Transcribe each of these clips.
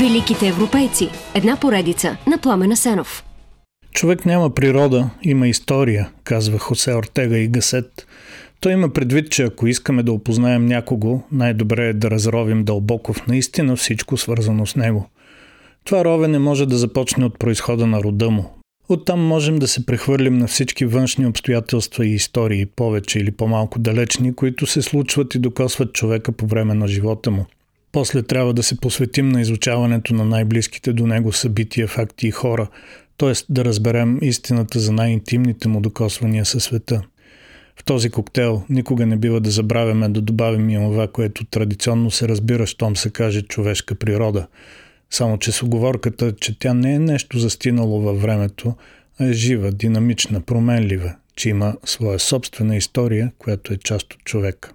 Великите европейци. Една поредица на Пламен Асенов. Човек няма природа, има история, казва Хосе Ортега и Гасет. Той има предвид, че ако искаме да опознаем някого, най-добре е да разровим дълбоко в наистина всичко свързано с него. Това ровене може да започне от произхода на рода му. Оттам можем да се прехвърлим на всички външни обстоятелства и истории, повече или по-малко далечни, които се случват и докосват човека по време на живота му. После трябва да се посветим на изучаването на най-близките до него събития, факти и хора, т.е. да разберем истината за най-интимните му докосвания със света. В този коктейл никога не бива да забравяме да добавим и онова, което традиционно се разбира, щом се каже човешка природа. Само че с уговорката, че тя не е нещо застинало във времето, а е жива, динамична, променлива, че има своя собствена история, която е част от човека.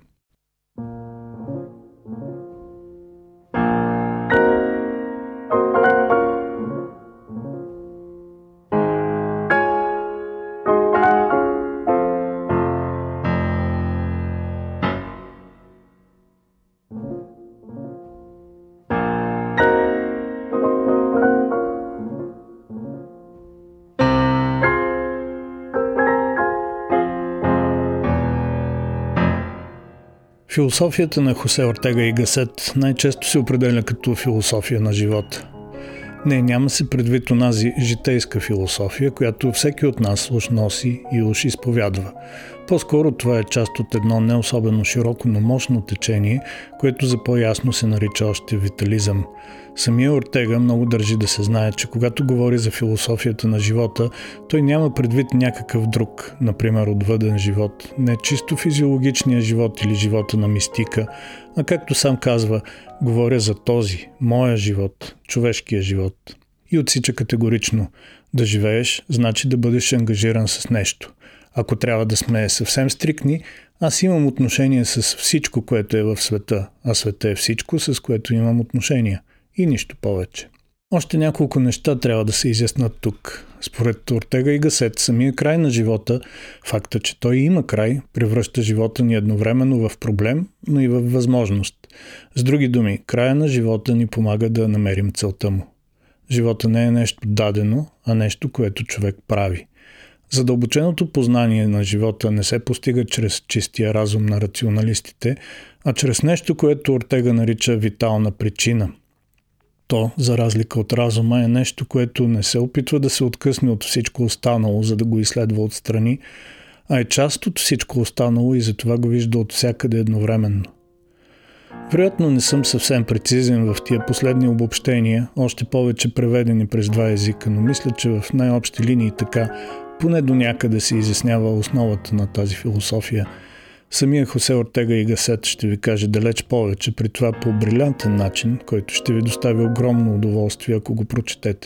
Философията на Хосе Ортега и Гасет най-често се определя като философия на живота. Не, няма се предвид онази житейска философия, която всеки от нас уж носи и уж изповядва. По-скоро това е част от едно не особено широко, но мощно течение, което за по-ясно се нарича още витализъм. Самия Ортега много държи да се знае, че когато говори за философията на живота, той няма предвид някакъв друг, например отвъден живот, не чисто физиологичния живот или живота на мистика, а както сам казва, говоря за този, моя живот, човешкия живот. И отсича категорично: да живееш, значи да бъдеш ангажиран с нещо. Ако трябва да сме съвсем стриктни, аз имам отношение с всичко, което е в света, а света е всичко, с което имам отношение. И нищо повече. Още няколко неща трябва да се изяснат тук. Според Ортега и Гасет, самия край на живота, факта, че той има край, превръща живота ни едновременно в проблем, но и в възможност. С други думи, края на живота ни помага да намерим целта му. Живота не е нещо дадено, а нещо, което човек прави. Задълбоченото познание на живота не се постига чрез чистия разум на рационалистите, а чрез нещо, което Ортега нарича витална причина. То, за разлика от разума, е нещо, което не се опитва да се откъсне от всичко останало, за да го изследва отстрани, а е част от всичко останало и затова го вижда от всякъде едновременно. Вероятно не съм съвсем прецизен в тия последни обобщения, още повече преведени през два езика, но мисля, че в най-общи линии така, поне до някъде се изяснява основата на тази философия. Самия Хосе Ортега и Гасет ще ви каже далеч повече, при това по брилянтен начин, който ще ви достави огромно удоволствие, ако го прочетете.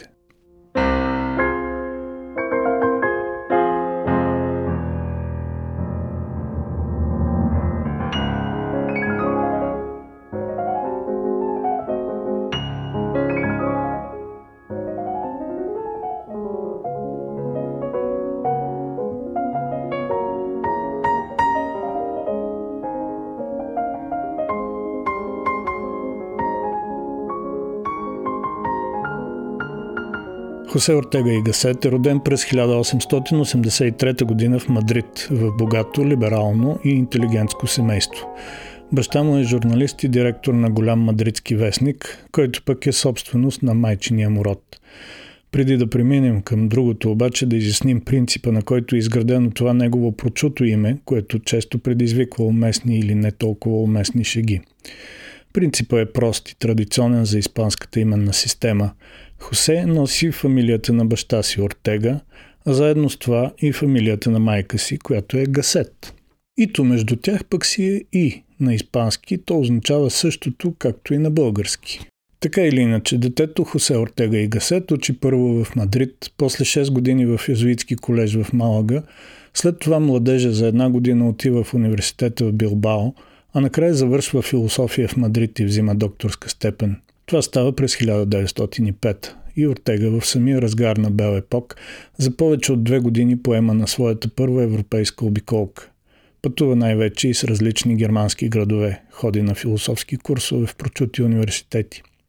Хосе Ортега и Гасет е роден през 1883 година в Мадрид, в богато, либерално и интелигентско семейство. Баща му е журналист и директор на голям мадридски вестник, който пък е собственост на майчиния му род. Преди да преминем към другото, обаче да изясним принципа, на който е изградено това негово прочуто име, което често предизвиква уместни или не толкова уместни шеги. Принципът е прост и традиционен за испанската именна система. Хосе носи фамилията на баща си Ортега, а заедно с това и фамилията на майка си, която е Гасет. Ито между тях пък си е И на испански, то означава същото, както и на български. Така или иначе, детето Хосе Ортега и Гасет учи първо в Мадрид, после 6 години в Езуитски колеж в Малага, след това младежа за 1 година отива в университета в Билбао, а накрая завършва философия в Мадрид и взима докторска степен. Това става през 1905 и Ортега в самия разгар на бел епок за повече от 2 години поема на своята първа европейска обиколка. Пътува най-вече и с различни германски градове, ходи на философски курсове в прочути университети.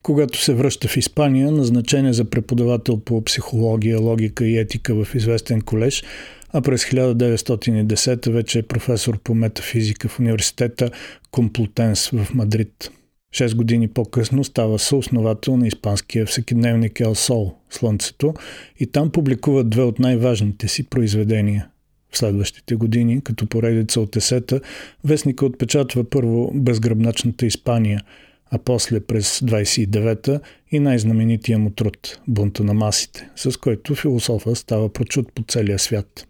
Когато се връща в Испания, назначен е за преподавател по психология, логика и етика в известен колеж, а през 1910 вече е професор по метафизика в университета Комплутенс в Мадрид. 6 години по-късно става съосновател на испанския всекидневник Ел Сол – Слънцето, и там публикува 2 от най-важните си произведения. В следващите години, като поредица от есета, вестника отпечатва първо Безгръбначната Испания, а после през 29-та и най-знаменития му труд – Бунта на масите, с който философът става прочут по целия свят.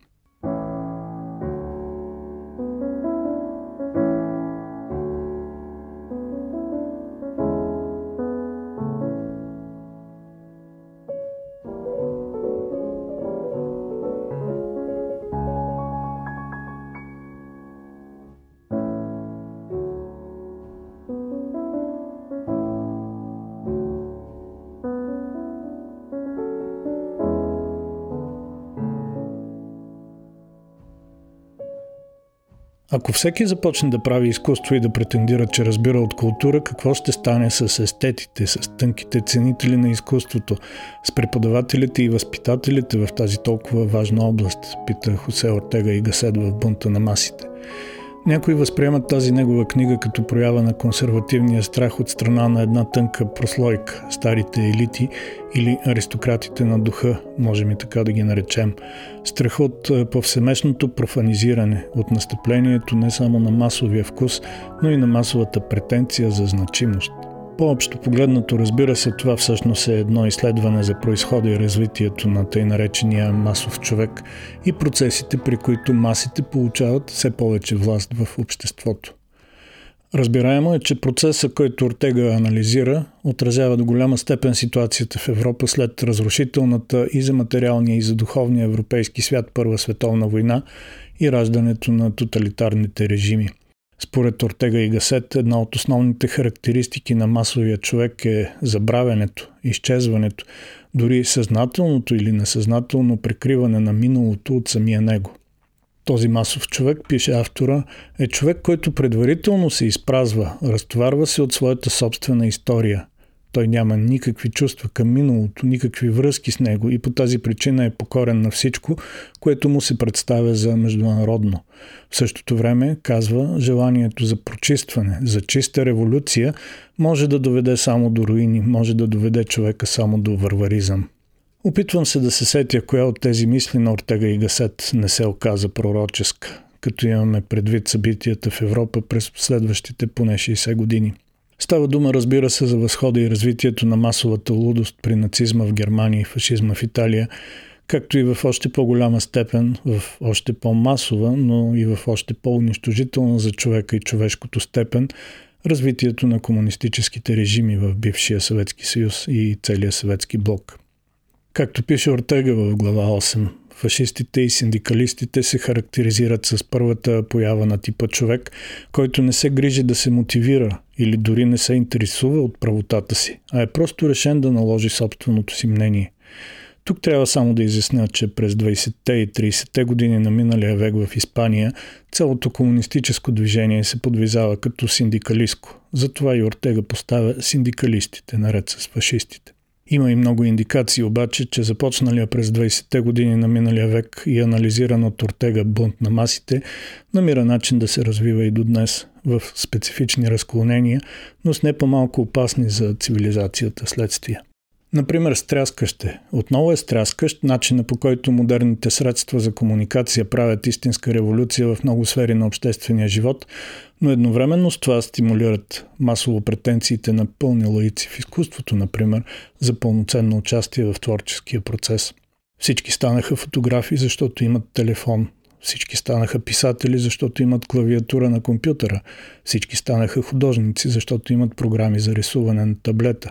Ако всеки започне да прави изкуство и да претендира, че разбира от култура, какво ще стане с естетите, с тънките ценители на изкуството, с преподавателите и възпитателите в тази толкова важна област, пита Хосе Ортега и Гасет в Бунта на масите. Някои възприемат тази негова книга като проява на консервативния страх от страна на една тънка прослойка, старите елити или аристократите на духа, можем и така да ги наречем. Страх от повсеместното профанизиране, от настъплението не само на масовия вкус, но и на масовата претенция за значимост. По-общо погледнато, разбира се, това всъщност е едно изследване за произхода и развитието на тъй наречения масов човек и процесите, при които масите получават все повече власт в обществото. Разбираемо е, че процесът, който Ортега анализира, отразява до голяма степен ситуацията в Европа след разрушителната и за материалния и за духовния европейски свят Първа световна война и раждането на тоталитарните режими. Според Ортега и Гасет, една от основните характеристики на масовия човек е забравянето, изчезването, дори съзнателното или несъзнателно прикриване на миналото от самия него. Този масов човек, пише автора, е човек, който предварително се изпразва, разтоварва се от своята собствена история. Той няма никакви чувства към миналото, никакви връзки с него и по тази причина е покорен на всичко, което му се представя за международно. В същото време, казва, желанието за прочистване, за чиста революция може да доведе само до руини, може да доведе човека само до варваризъм. Опитвам се да се сетя коя от тези мисли на Ортега и Гасет не се оказа пророческа, като имаме предвид събитията в Европа през следващите поне 60 години. Става дума, разбира се, за възхода и развитието на масовата лудост при нацизма в Германия и фашизма в Италия, както и в още по-голяма степен, в още по-масова, но и в още по-унищожителна за човека и човешкото степен, развитието на комунистическите режими в бившия Съветски съюз и целия съветски блок. Както пише Ортега в глава 8, фашистите и синдикалистите се характеризират с първата поява на типа човек, който не се грижи да се мотивира или дори не се интересува от правотата си, а е просто решен да наложи собственото си мнение. Тук трябва само да изясня, че през 20-те и 30-те години на миналия век в Испания цялото комунистическо движение се подвизава като синдикалистко. Затова и Ортега поставя синдикалистите наред с фашистите. Има и много индикации обаче, че започналия през 20-те години на миналия век и анализиран от Ортега бунт на масите, намира начин да се развива и до днес в специфични разклонения, но с не по-малко опасни за цивилизацията следствия. Например, стряскащ е. Отново е стряскащ начина, по който модерните средства за комуникация правят истинска революция в много сфери на обществения живот, но едновременно с това стимулират масово претенциите на пълни лаици в изкуството, например, за пълноценно участие в творческия процес. Всички станаха фотографи, защото имат телефон. Всички станаха писатели, защото имат клавиатура на компютъра. Всички станаха художници, защото имат програми за рисуване на таблета.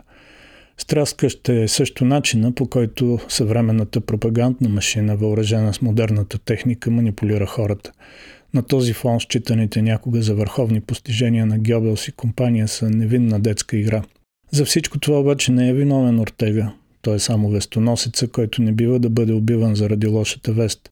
Стряскащ е също начина, по който съвременната пропагандна машина, въоръжена с модерната техника, манипулира хората. На този фон считаните някога за върховни постижения на Гьобелс и компания са невинна детска игра. За всичко това обаче не е виновен Ортега. Той е само вестоносеца, който не бива да бъде убиван заради лошата вест.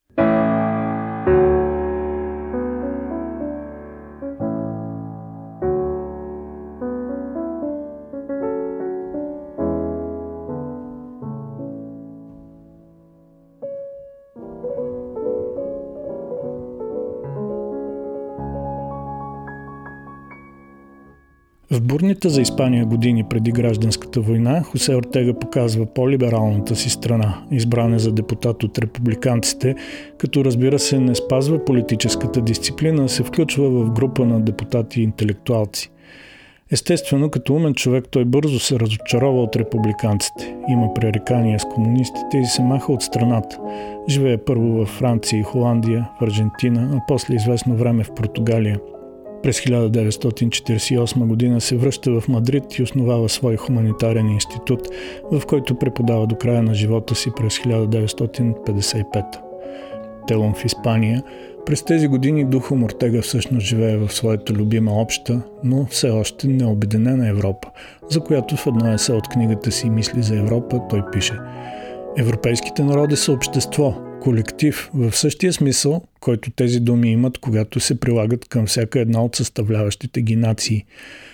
В бурните за Испания години преди гражданската война, Хосе Ортега показва по-либералната си страна, избран е за депутат от републиканците, като разбира се не спазва политическата дисциплина, а се включва в група на депутати и интелектуалци. Естествено, като умен човек, той бързо се разочарова от републиканците. Има пререкания с комунистите и се маха от страната. Живее първо във Франция и Холандия, в Аржентина, а после известно време в Португалия. През 1948 година се връща в Мадрид и основава свой хуманитарен институт, в който преподава до края на живота си през 1955. Телом в Испания. През тези години духом Ортега всъщност живее в своята любима обща, но все още необединена Европа, за която в едно есе от книгата си "Мисли за Европа" той пише: "Европейските народи са общество, колектив, в същия смисъл, който тези думи имат, когато се прилагат към всяка една от съставляващите ги нации."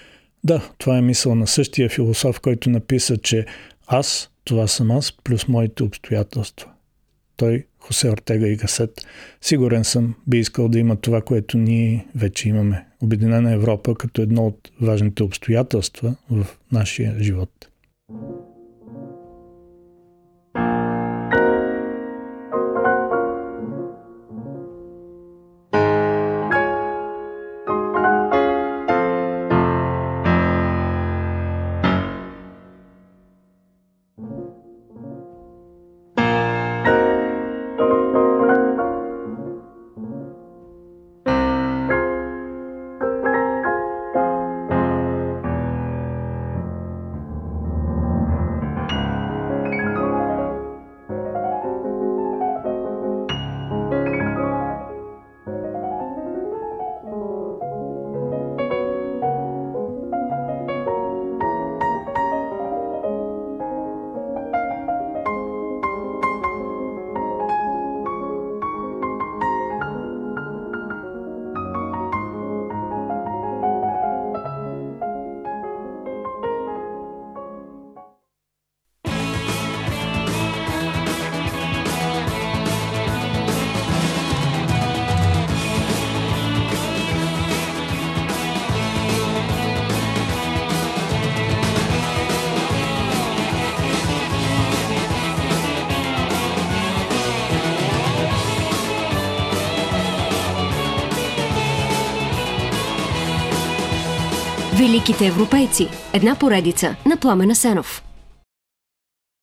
Да, това е мисъл на същия философ, който написа, че аз, това съм аз, плюс моите обстоятелства. Той, Хосе Ортега и Гасет, сигурен съм, би искал да има това, което ние вече имаме. Обединена Европа като едно от важните обстоятелства в нашия живот. Великите европейци. Една поредица на Пламен Асенов.